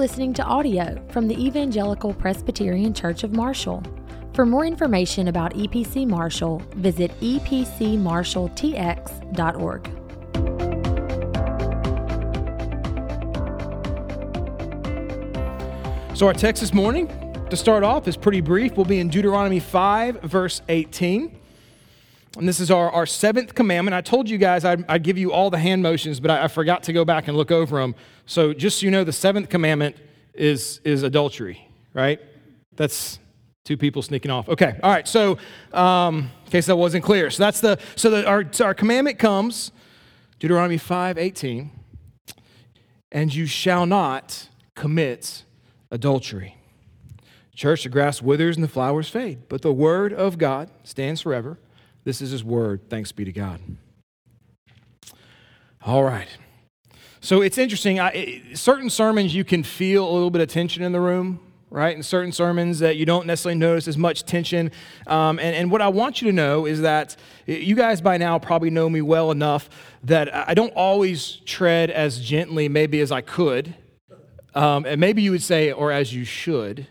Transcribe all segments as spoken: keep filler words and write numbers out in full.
listening to audio from the Evangelical Presbyterian Church of Marshall. For more information about E P C Marshall, visit e p c marshall t x dot org. So our text this morning, to start off, is pretty brief. We'll be in Deuteronomy five, verse eighteen. And this is our, our seventh commandment. I told you guys I'd, I'd give you all the hand motions, but I, I forgot to go back and look over them. So just so you know, the seventh commandment is, is adultery, right? That's two people sneaking off. Okay, all right. So um, in case that wasn't clear. So that's the, so the, our, so our commandment comes, Deuteronomy five eighteen, and you shall not commit adultery. Church, the grass withers and the flowers fade, but the word of God stands forever. This is his word. Thanks be to God. All right. So it's interesting. I, it, certain sermons, you can feel a little bit of tension in the room, right? And certain sermons that you don't necessarily notice as much tension. Um, and, and what I want you to know is that you guys by now probably know me well enough that I don't always tread as gently maybe as I could. Um, and maybe you would say, or as you should.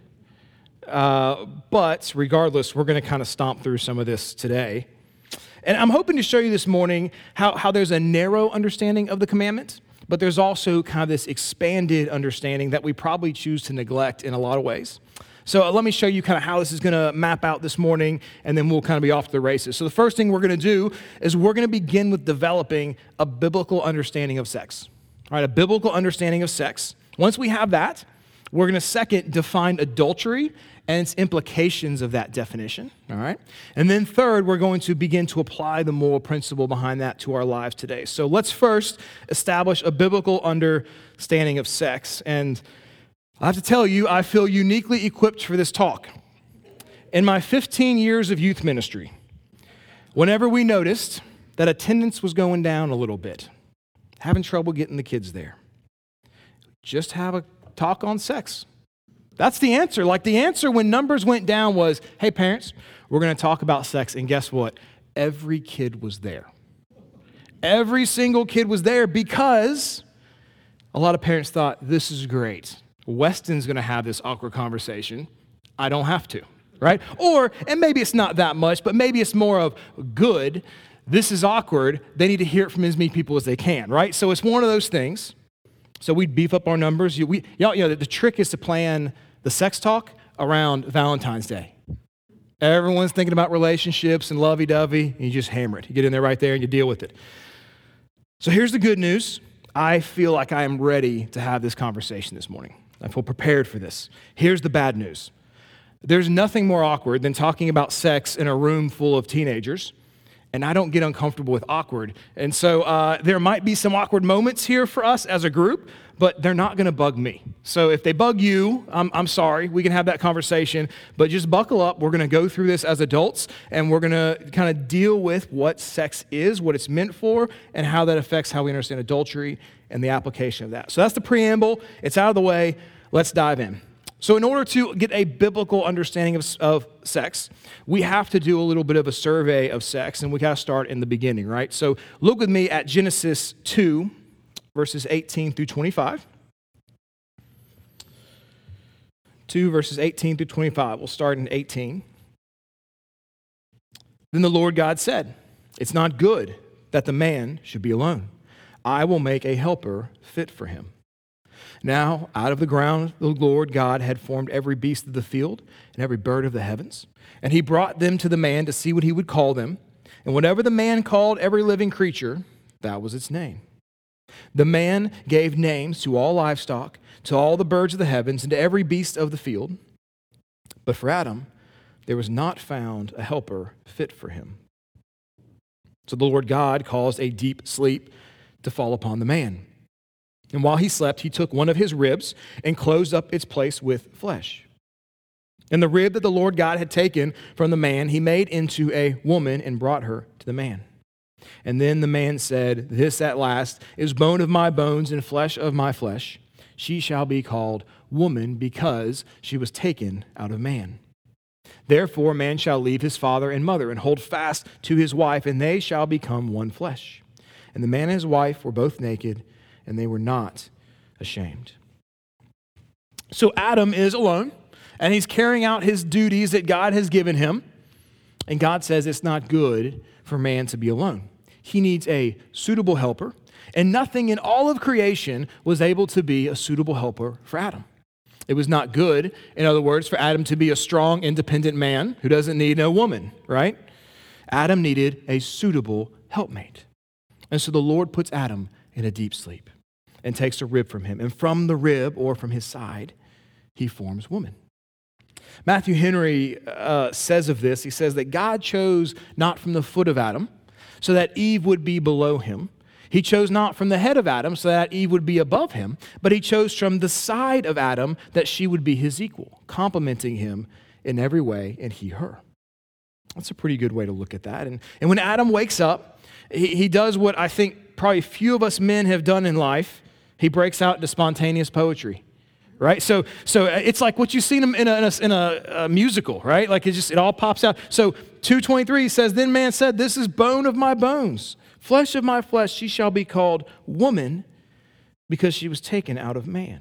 Uh, but regardless, we're going to kind of stomp through some of this today. And I'm hoping to show you this morning how, how there's a narrow understanding of the commandment, but there's also kind of this expanded understanding that we probably choose to neglect in a lot of ways. So uh, let me show you kind of how this is going to map out this morning, and then we'll kind of be off to the races. So the first thing we're going to do is we're going to begin with developing a biblical understanding of sex. All right, a biblical understanding of sex. Once we have that, we're going to second define adultery and its implications of that definition, all right? And then third, we're going to begin to apply the moral principle behind that to our lives today. So let's first establish a biblical understanding of sex. And I have to tell you, I feel uniquely equipped for this talk. In my fifteen years of youth ministry, whenever we noticed that attendance was going down a little bit, having trouble getting the kids there, just have a talk on sex. That's the answer. Like the answer when numbers went down was, hey parents, we're going to talk about sex. And guess what? Every kid was there. Every single kid was there because a lot of parents thought, this is great. Weston's going to have this awkward conversation. I don't have to, right? Or, and maybe it's not that much, but maybe it's more of good. This is awkward. They need to hear it from as many people as they can, right? So it's one of those things. So we beef up our numbers. You, we, you know, you know, the trick is to plan the sex talk around Valentine's Day. Everyone's thinking about relationships and lovey-dovey, and you just hammer it. You get in there right there and you deal with it. So here's the good news. I feel like I am ready to have this conversation this morning. I feel prepared for this. Here's the bad news. There's nothing more awkward than talking about sex in a room full of teenagers. And I don't get uncomfortable with awkward. And so uh, there might be some awkward moments here for us as a group, but they're not going to bug me. So if they bug you, I'm, I'm sorry. We can have that conversation. But just buckle up. We're going to go through this as adults, and we're going to kind of deal with what sex is, what it's meant for, and how that affects how we understand adultery and the application of that. So that's the preamble. It's out of the way. Let's dive in. So in order to get a biblical understanding of, of sex, we have to do a little bit of a survey of sex, and we got to start in the beginning, right? So look with me at Genesis two, verses eighteen through twenty-five. two, verses eighteen through twenty-five. We'll start in eighteen. Then the Lord God said, "It's not good that the man should be alone. I will make a helper fit for him." Now, out of the ground, the Lord God had formed every beast of the field and every bird of the heavens. And he brought them to the man to see what he would call them. And whatever the man called every living creature, that was its name. The man gave names to all livestock, to all the birds of the heavens, and to every beast of the field. But for Adam, there was not found a helper fit for him. So the Lord God caused a deep sleep to fall upon the man. And while he slept, he took one of his ribs and closed up its place with flesh. And the rib that the Lord God had taken from the man, he made into a woman and brought her to the man. And then the man said, "This at last is bone of my bones and flesh of my flesh. She shall be called woman because she was taken out of man. Therefore man shall leave his father and mother and hold fast to his wife, and they shall become one flesh. And the man and his wife were both naked, and they were not ashamed." So Adam is alone, and he's carrying out his duties that God has given him. And God says it's not good for man to be alone. He needs a suitable helper, and nothing in all of creation was able to be a suitable helper for Adam. It was not good, in other words, for Adam to be a strong, independent man who doesn't need no woman, right? Adam needed a suitable helpmate. And so the Lord puts Adam in a deep sleep and takes a rib from him. And from the rib, or from his side, he forms woman. Matthew Henry uh, says of this, he says that God chose not from the foot of Adam, so that Eve would be below him. He chose not from the head of Adam, so that Eve would be above him, but he chose from the side of Adam that she would be his equal, complementing him in every way, and he her. That's a pretty good way to look at that. And, and when Adam wakes up, he, he does what I think probably few of us men have done in life. He breaks out into spontaneous poetry. Right, so so it's like what you see in a, in, a, in, a, in a, a musical, right? Like it just it all pops out. So two twenty-three says, "Then man said, 'This is bone of my bones, flesh of my flesh. She shall be called woman, because she was taken out of man.'"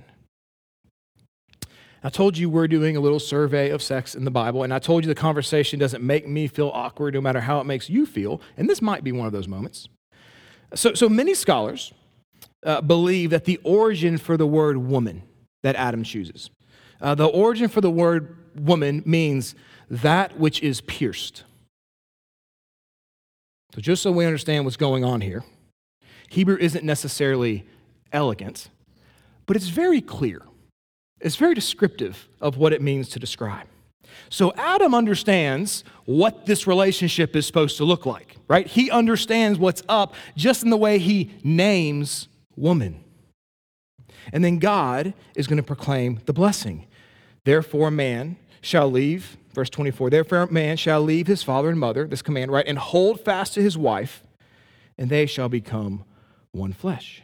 I told you we're doing a little survey of sex in the Bible, and I told you the conversation doesn't make me feel awkward, no matter how it makes you feel. And this might be one of those moments. So so many scholars uh, believe that the origin for the word woman that Adam chooses. Uh, the origin for the word woman means that which is pierced. So just so we understand what's going on here, Hebrew isn't necessarily elegant, but it's very clear. It's very descriptive of what it means to describe. So Adam understands what this relationship is supposed to look like, right? He understands what's up just in the way he names woman. And then God is going to proclaim the blessing. "Therefore man shall leave," verse twenty-four, "Therefore man shall leave his father and mother," this command, right, "and hold fast to his wife, and they shall become one flesh."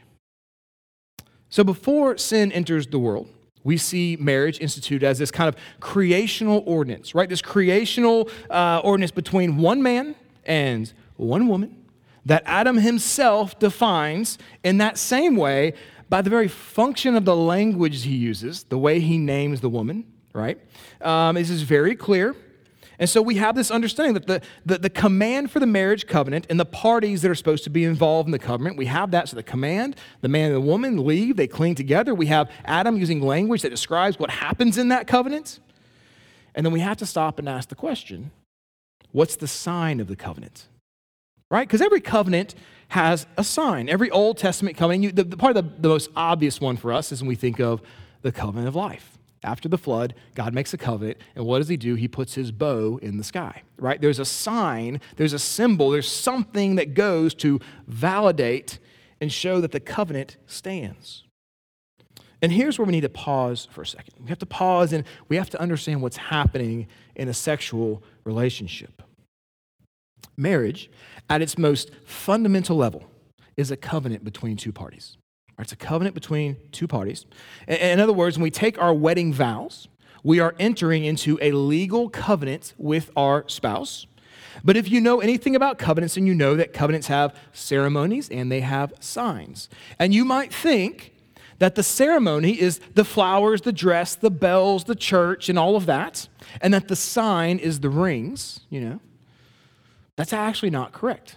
So before sin enters the world, we see marriage instituted as this kind of creational ordinance, right? This creational uh, ordinance between one man and one woman that Adam himself defines in that same way by the very function of the language he uses, the way he names the woman, right? Um, this is very clear. And so we have this understanding that the, the, the command for the marriage covenant and the parties that are supposed to be involved in the covenant, we have that. So the command, the man and the woman leave, they cling together. We have Adam using language that describes what happens in that covenant. And then we have to stop and ask the question, what's the sign of the covenant? Right? Because every covenant has a sign. Every Old Testament covenant, you, the, the part of the, the most obvious one for us is when we think of the covenant of life. After the flood, God makes a covenant, and what does he do? He puts his bow in the sky, right? There's a sign, there's a symbol, there's something that goes to validate and show that the covenant stands. And here's where we need to pause for a second. We have to pause and we have to understand what's happening in a sexual relationship. Marriage, at its most fundamental level, is a covenant between two parties. It's a covenant between two parties. In other words, when we take our wedding vows, we are entering into a legal covenant with our spouse. But if you know anything about covenants, and you know that covenants have ceremonies and they have signs. And you might think that the ceremony is the flowers, the dress, the bells, the church, and all of that, and that the sign is the rings, you know. That's actually not correct.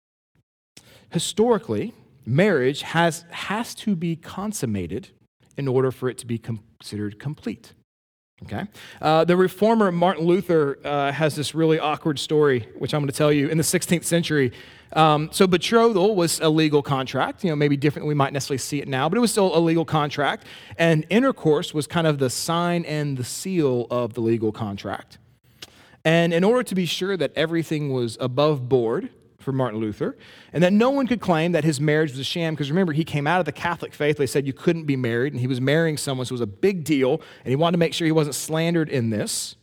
Historically, marriage has, has to be consummated in order for it to be considered complete. Okay? Uh, the reformer Martin Luther uh, has this really awkward story, which I'm going to tell you. In the sixteenth century, um, so betrothal was a legal contract, you know, maybe different than we might necessarily see it now, but it was still a legal contract. And intercourse was kind of the sign and the seal of the legal contract. And in order to be sure that everything was above board for Martin Luther, and that no one could claim that his marriage was a sham, because remember, he came out of the Catholic faith. They said you couldn't be married, and he was marrying someone, so it was a big deal, and he wanted to make sure he wasn't slandered in this.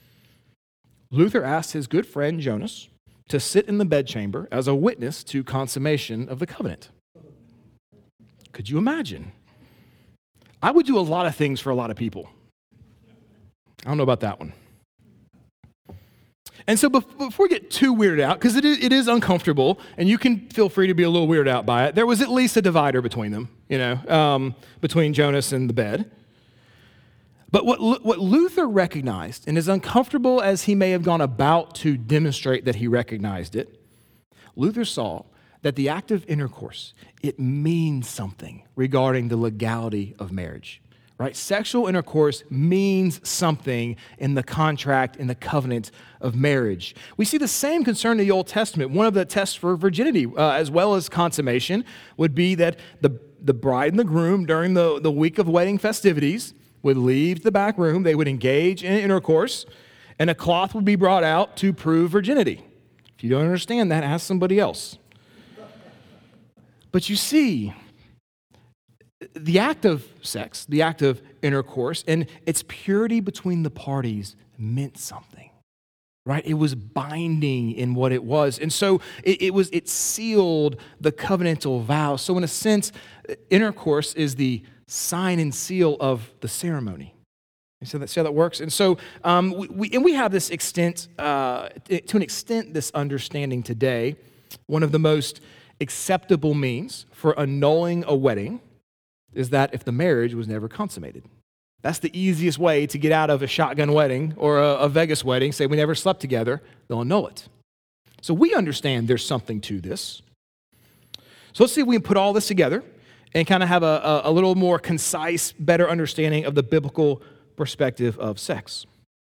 Luther asked his good friend Jonas to sit in the bedchamber as a witness to consummation of the covenant. Could you imagine? I would do a lot of things for a lot of people. I don't know about that one. And so before we get too weirded out, because it is, it is uncomfortable, and you can feel free to be a little weirded out by it, there was at least a divider between them, you know, um, between Jonas and the bed. But what, Lu- what Luther recognized, and as uncomfortable as he may have gone about to demonstrate that he recognized it, Luther saw that the act of intercourse, it means something regarding the legality of marriage, right? Sexual intercourse means something in the contract, in the covenant of marriage. We see the same concern in the Old Testament. One of the tests for virginity, uh, as well as consummation, would be that the, the bride and the groom, during the, the week of wedding festivities, would leave the back room, they would engage in intercourse, and a cloth would be brought out to prove virginity. If you don't understand that, ask somebody else. But you see, the act of sex, the act of intercourse, and its purity between the parties meant something, right? It was binding in what it was. And so it, it was, it sealed the covenantal vow. So in a sense, intercourse is the sign and seal of the ceremony. You see, that, see how that works? And so, um, we, we, and we have this extent, uh, to an extent, this understanding today. One of the most acceptable means for annulling a wedding is that if the marriage was never consummated. That's the easiest way to get out of a shotgun wedding or a, a Vegas wedding. Say we never slept together, they'll annul it. So we understand there's something to this. So let's see if we can put all this together and kind of have a, a, a little more concise, better understanding of the biblical perspective of sex.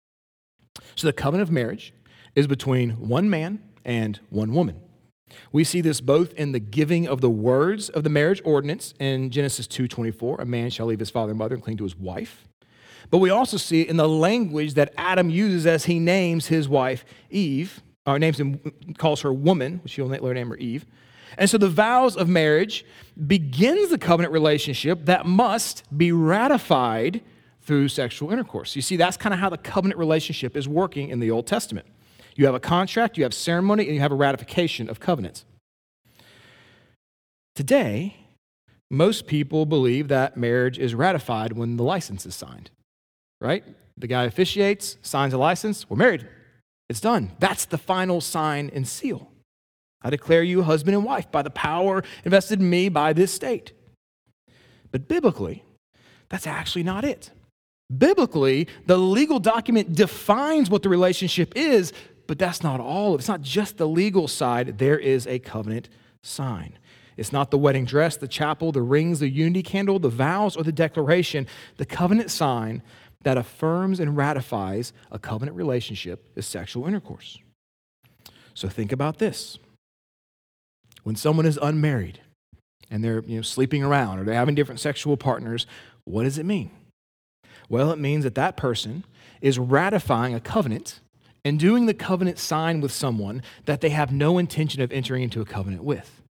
So the covenant of marriage is between one man and one woman. We see this both in the giving of the words of the marriage ordinance in Genesis two twenty-four, a man shall leave his father and mother and cling to his wife. But we also see it in the language that Adam uses as he names his wife Eve, or names him, calls her woman, which he'll later name her Eve. And so the vows of marriage begins the covenant relationship that must be ratified through sexual intercourse. You see, that's kind of how the covenant relationship is working in the Old Testament. You have a contract, you have ceremony, and you have a ratification of covenants. Today, most people believe that marriage is ratified when the license is signed, right? The guy officiates, signs a license, we're married. It's done. That's the final sign and seal. I declare you husband and wife by the power invested in me by this state. But biblically, that's actually not it. Biblically, the legal document defines what the relationship is, but that's not all. It's not just the legal side. There is a covenant sign. It's not the wedding dress, the chapel, the rings, the unity candle, the vows, or the declaration. The covenant sign that affirms and ratifies a covenant relationship is sexual intercourse. So think about this. When someone is unmarried and they're you know, sleeping around or they're having different sexual partners, what does it mean? Well, it means that that person is ratifying a covenant and doing the covenant sign with someone that they have no intention of entering into a covenant with.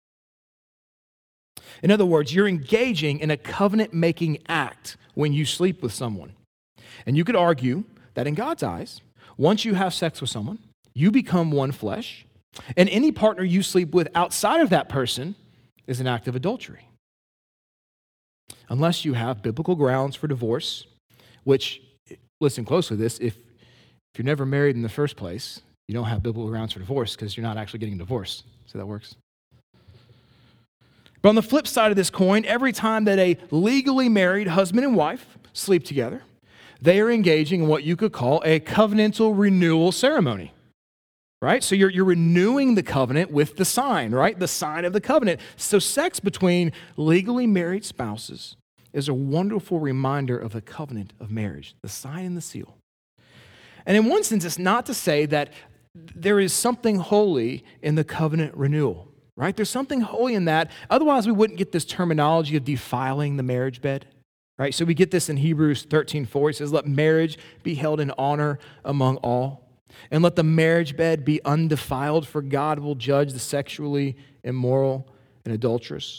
In other words, you're engaging in a covenant-making act when you sleep with someone. And you could argue that in God's eyes, once you have sex with someone, you become one flesh, and any partner you sleep with outside of that person is an act of adultery. Unless you have biblical grounds for divorce, which, listen closely to this, if If you're never married in the first place, you don't have biblical grounds for divorce because you're not actually getting divorced. So that works. But on the flip side of this coin, every time that a legally married husband and wife sleep together, they are engaging in what you could call a covenantal renewal ceremony, right? So you're, you're renewing the covenant with the sign, right? The sign of the covenant. So sex between legally married spouses is a wonderful reminder of the covenant of marriage, the sign and the seal. And in one sense, it's not to say that there is something holy in the covenant renewal, right? There's something holy in that. Otherwise, we wouldn't get this terminology of defiling the marriage bed, right? So we get this in Hebrews thirteen four. It says, let marriage be held in honor among all, and let the marriage bed be undefiled, for God will judge the sexually immoral and adulterous.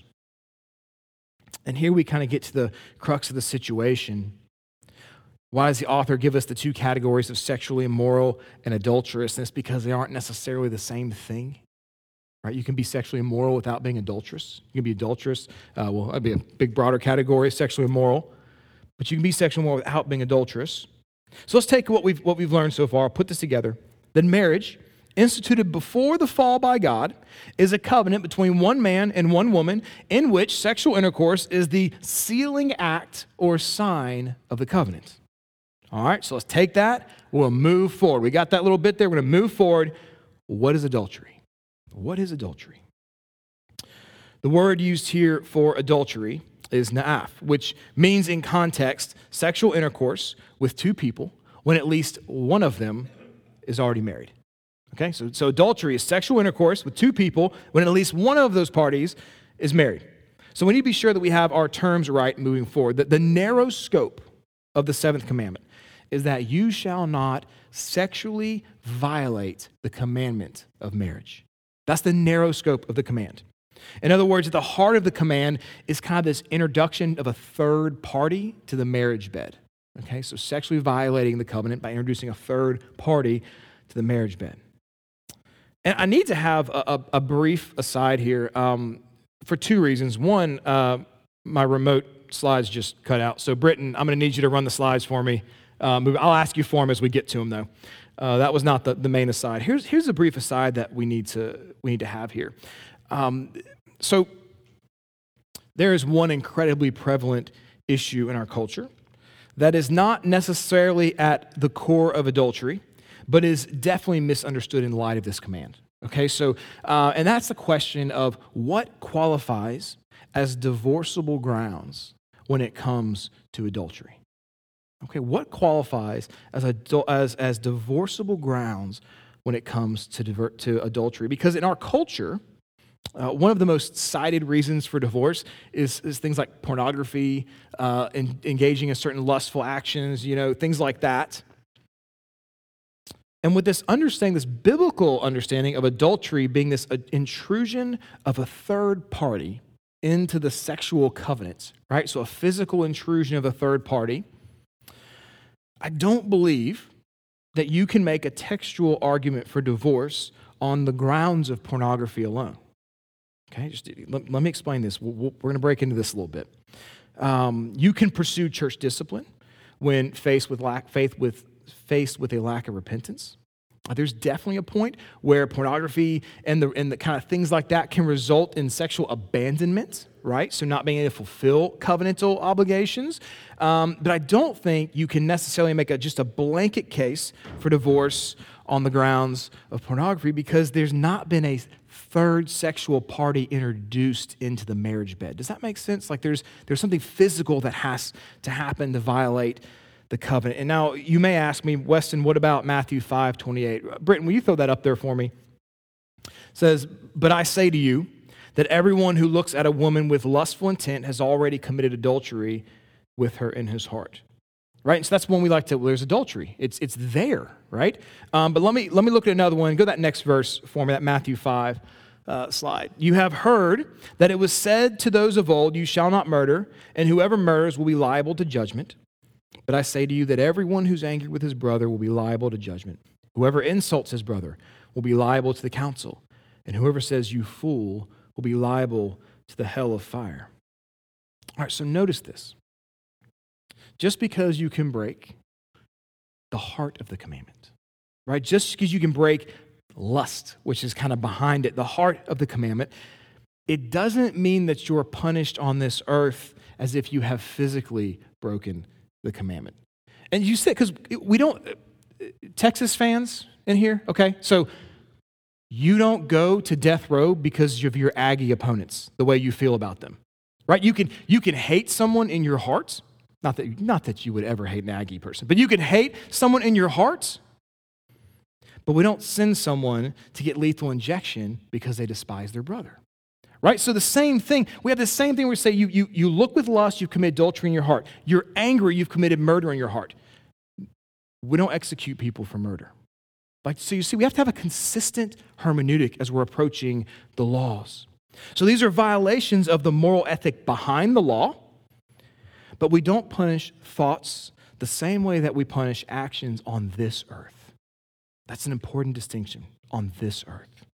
And here we kind of get to the crux of the situation. Why does the author give us the two categories of sexually immoral and adulterous? And it's because they aren't necessarily the same thing, right? You can be sexually immoral without being adulterous. You can be adulterous, uh, well, that'd be a big broader category, sexually immoral. But you can be sexually immoral without being adulterous. So let's take what we've, what we've learned so far, put this together. Then marriage, instituted before the fall by God, is a covenant between one man and one woman in which sexual intercourse is the sealing act or sign of the covenant. All right, so let's take that. We'll move forward. We got that little bit there. We're going to move forward. What is adultery? What is adultery? The word used here for adultery is na'af, which means in context sexual intercourse with two people when at least one of them is already married. Okay, so, so adultery is sexual intercourse with two people when at least one of those parties is married. So we need to be sure that we have our terms right moving forward. The, the narrow scope of the seventh commandment is that you shall not sexually violate the commandment of marriage. That's the narrow scope of the command. In other words, at the heart of the command is kind of this introduction of a third party to the marriage bed. Okay, so sexually violating the covenant by introducing a third party to the marriage bed. And I need to have a, a, a brief aside here um, for two reasons. One, uh, my remote slides just cut out. So Britton, I'm going to need you to run the slides for me. Um, I'll ask you for them as we get to them, though. Uh, that was not the, the main aside. Here's here's a brief aside that we need to we need to have here. Um, so there is one incredibly prevalent issue in our culture that is not necessarily at the core of adultery, but is definitely misunderstood in light of this command. Okay, so uh, and that's the question of what qualifies as divorceable grounds when it comes to adultery. Okay, what qualifies as a, as as divorceable grounds when it comes to divert, to adultery? Because in our culture, uh, one of the most cited reasons for divorce is, is things like pornography, uh, in, engaging in certain lustful actions, you know, things like that. And with this understanding, this biblical understanding of adultery being this uh, intrusion of a third party into the sexual covenants, right? So a physical intrusion of a third party. I don't believe that you can make a textual argument for divorce on the grounds of pornography alone. Okay, just let, let me explain this. We'll, we're going to break into this a little bit. Um, you can pursue church discipline when faced with lack, faith with faced with a lack of repentance. There's definitely a point where pornography and the and the kind of things like that can result in sexual abandonment, right? So not being able to fulfill covenantal obligations. Um, but I don't think you can necessarily make a, just a blanket case for divorce on the grounds of pornography because there's not been a third sexual party introduced into the marriage bed. Does that make sense? Like there's there's something physical that has to happen to violate the covenant. And now you may ask me, Weston, what about Matthew five twenty-eight? Britton, will you throw that up there for me? It says, but I say to you that everyone who looks at a woman with lustful intent has already committed adultery with her in his heart. Right? And so that's one we like to, well, there's adultery. It's it's there, right? Um, but let me let me look at another one. Go to that next verse for me, that Matthew five uh, slide. You have heard that it was said to those of old, you shall not murder, and whoever murders will be liable to judgment. But I say to you that everyone who's angry with his brother will be liable to judgment. Whoever insults his brother will be liable to the council. And whoever says, you fool, will be liable to the hell of fire. All right, so notice this. Just because you can break the heart of the commandment, right? Just because you can break lust, which is kind of behind it, the heart of the commandment, it doesn't mean that you're punished on this earth as if you have physically broken the commandment. And you said, because we don't, Texas fans in here, okay? So you don't go to death row because of your Aggie opponents, the way you feel about them, right? You can you can hate someone in your heart, not that not that you would ever hate an Aggie person, but you can hate someone in your heart, but we don't send someone to get lethal injection because they despise their brother. Right? So the same thing, we have the same thing where we say you, you, you look with lust, you've committed adultery in your heart. You're angry, you've committed murder in your heart. We don't execute people for murder. Like, so you see, we have to have a consistent hermeneutic as we're approaching the laws. So these are violations of the moral ethic behind the law, but we don't punish thoughts the same way that we punish actions on this earth. That's an important distinction, on this earth.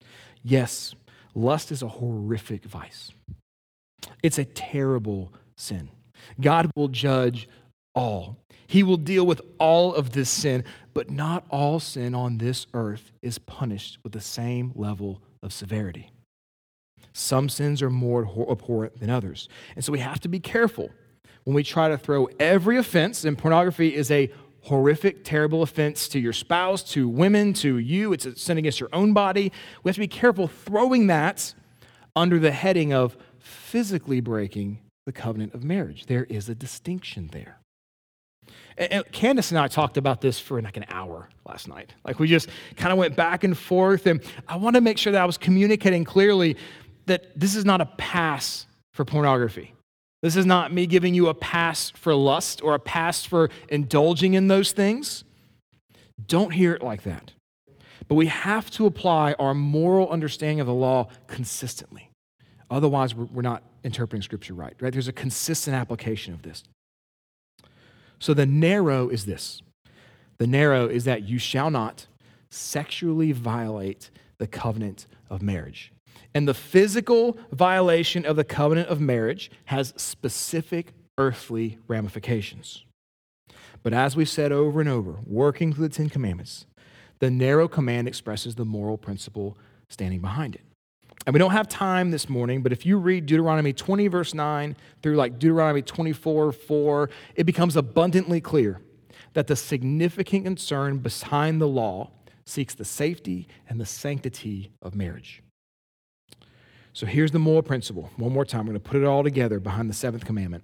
Yes, lust is a horrific vice. It's a terrible sin. God will judge all. He will deal with all of this sin, but not all sin on this earth is punished with the same level of severity. Some sins are more abhorrent than others. And so we have to be careful when we try to throw every offense, and pornography is a horrific, terrible offense to your spouse, to women, to you. It's a sin against your own body. We have to be careful throwing that under the heading of physically breaking the covenant of marriage. There is a distinction there. And Candace and I talked about this for like an hour last night. Like we just kind of went back and forth, and I want to make sure that I was communicating clearly that this is not a pass for pornography. This is not me giving you a pass for lust or a pass for indulging in those things. Don't hear it like that. But we have to apply our moral understanding of the law consistently. Otherwise, we're not interpreting Scripture right, right? There's a consistent application of this. So the narrow is this. The narrow is that you shall not sexually violate the covenant of marriage. And the physical violation of the covenant of marriage has specific earthly ramifications. But as we've said over and over, working through the Ten Commandments, the narrow command expresses the moral principle standing behind it. And we don't have time this morning, but if you read Deuteronomy twenty, verse nine, through like Deuteronomy twenty-four, four, it becomes abundantly clear that the significant concern behind the law seeks the safety and the sanctity of marriage. So here's the moral principle. One more time, I'm going to put it all together behind the seventh commandment.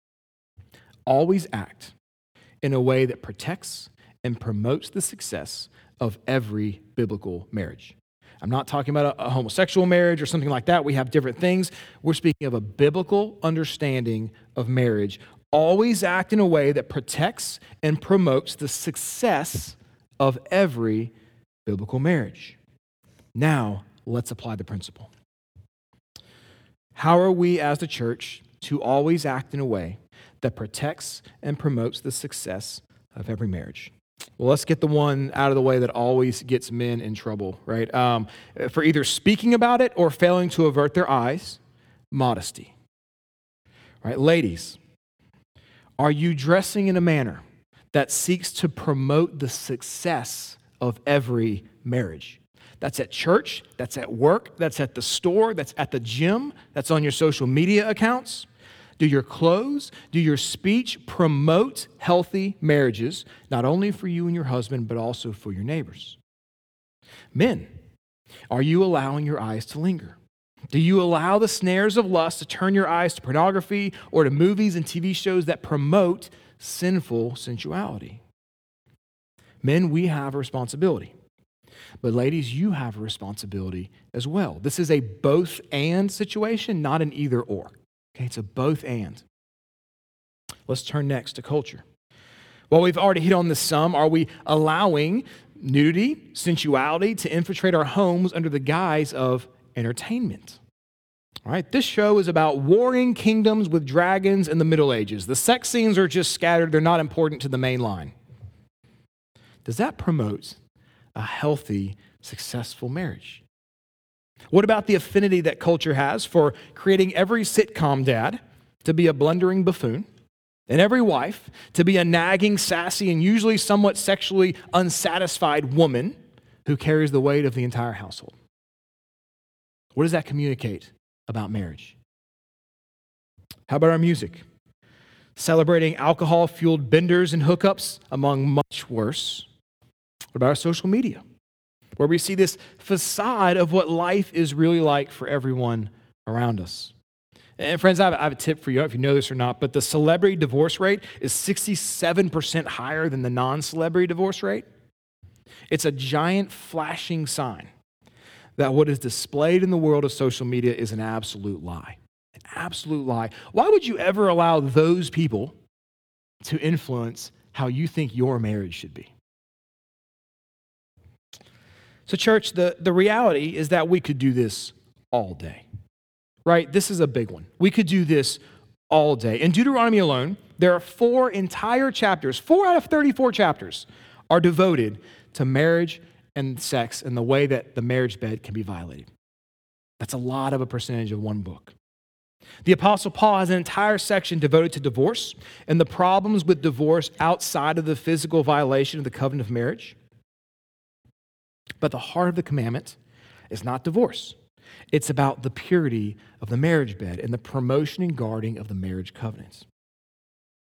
Always act in a way that protects and promotes the success of every biblical marriage. I'm not talking about a, a homosexual marriage or something like that. We have different things. We're speaking of a biblical understanding of marriage. Always act in a way that protects and promotes the success of every biblical marriage. Now, let's apply the principle. How are we as the church to always act in a way that protects and promotes the success of every marriage? Well, let's get the one out of the way that always gets men in trouble, right? Um, for either speaking about it or failing to avert their eyes, modesty. Right? Ladies, are you dressing in a manner that seeks to promote the success of every marriage? That's at church, that's at work, that's at the store, that's at the gym, that's on your social media accounts. Do your clothes, do your speech promote healthy marriages, not only for you and your husband, but also for your neighbors? Men, are you allowing your eyes to linger? Do you allow the snares of lust to turn your eyes to pornography or to movies and T V shows that promote sinful sensuality? Men, we have a responsibility. But ladies, you have a responsibility as well. This is a both and situation, not an either or. Okay, it's a both and. Let's turn next to culture. Well, we've already hit on this some. Are we allowing nudity, sensuality to infiltrate our homes under the guise of entertainment? All right, this show is about warring kingdoms with dragons in the Middle Ages. The sex scenes are just scattered. They're not important to the main line. Does that promote a healthy, successful marriage? What about the affinity that culture has for creating every sitcom dad to be a blundering buffoon and every wife to be a nagging, sassy, and usually somewhat sexually unsatisfied woman who carries the weight of the entire household? What does that communicate about marriage? How about our music? Celebrating alcohol-fueled benders and hookups, among much worse. What about our social media, where we see this facade of what life is really like for everyone around us? And friends, I have, I have a tip for you, I don't know if you know this or not, but the celebrity divorce rate is sixty-seven percent higher than the non-celebrity divorce rate. It's a giant flashing sign that what is displayed in the world of social media is an absolute lie. An absolute lie. Why would you ever allow those people to influence how you think your marriage should be? So church, the, the reality is that we could do this all day, right? This is a big one. We could do this all day. In Deuteronomy alone, there are four entire chapters, four out of thirty-four chapters are devoted to marriage and sex and the way that the marriage bed can be violated. That's a lot of a percentage of one book. The Apostle Paul has an entire section devoted to divorce and the problems with divorce outside of the physical violation of the covenant of marriage. But the heart of the commandment is not divorce. It's about the purity of the marriage bed and the promotion and guarding of the marriage covenants.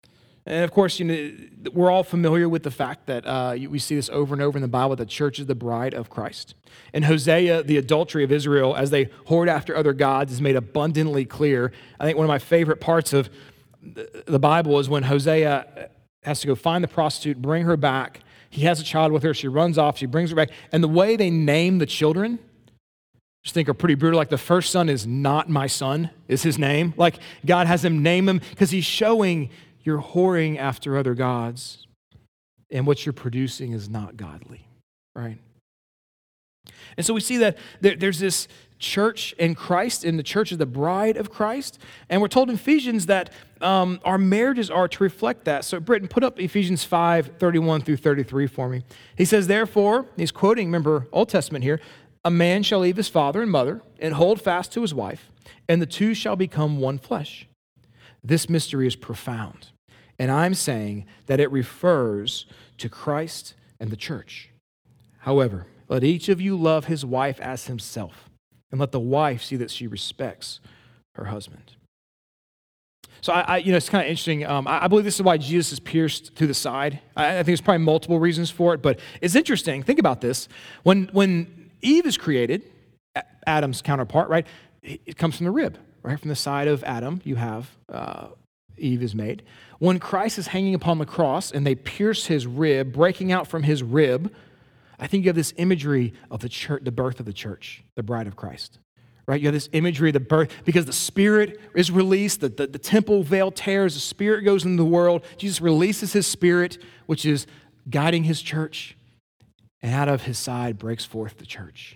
And of course, you know, we're all familiar with the fact that uh, we see this over and over in the Bible, that the church is the bride of Christ. In Hosea, the adultery of Israel as they hoard after other gods is made abundantly clear. I think one of my favorite parts of the Bible is when Hosea has to go find the prostitute, bring her back. He has a child with her. She runs off. She brings her back. And the way they name the children, just think are pretty brutal. Like the first son is not my son, is his name. Like God has him name him because he's showing you're whoring after other gods, and what you're producing is not godly, right? And so we see that there, there's this church in Christ, and the church is the bride of Christ, and we're told in Ephesians that um, our marriages are to reflect that. So Britton, put up Ephesians five, thirty-one through thirty-three for me. He says, therefore, he's quoting, remember, Old Testament here, a man shall leave his father and mother and hold fast to his wife, and the two shall become one flesh. This mystery is profound, and I'm saying that it refers to Christ and the church. However, let each of you love his wife as himself, and let the wife see that she respects her husband. So, I, I you know, it's kind of interesting. Um, I, I believe this is why Jesus is pierced through the side. I, I think there's probably multiple reasons for it, but it's interesting. Think about this. When, when Eve is created, Adam's counterpart, right, it comes from the rib. Right from the side of Adam, you have uh, Eve is made. When Christ is hanging upon the cross and they pierce his rib, breaking out from his rib, I think you have this imagery of the church, the birth of the church, the bride of Christ. Right? You have this imagery of the birth, because the Spirit is released, the, the, the temple veil tears, the Spirit goes into the world. Jesus releases his Spirit, which is guiding his church, and out of his side breaks forth the church.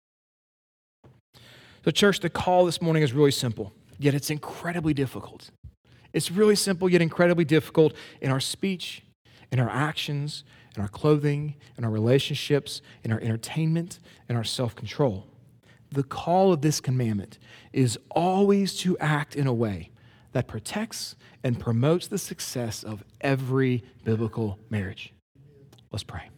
So church, the call this morning is really simple, yet it's incredibly difficult. It's really simple, yet incredibly difficult in our speech, in our actions, in our clothing, in our relationships, in our entertainment, in our self-control. The call of this commandment is always to act in a way that protects and promotes the success of every biblical marriage. Let's pray.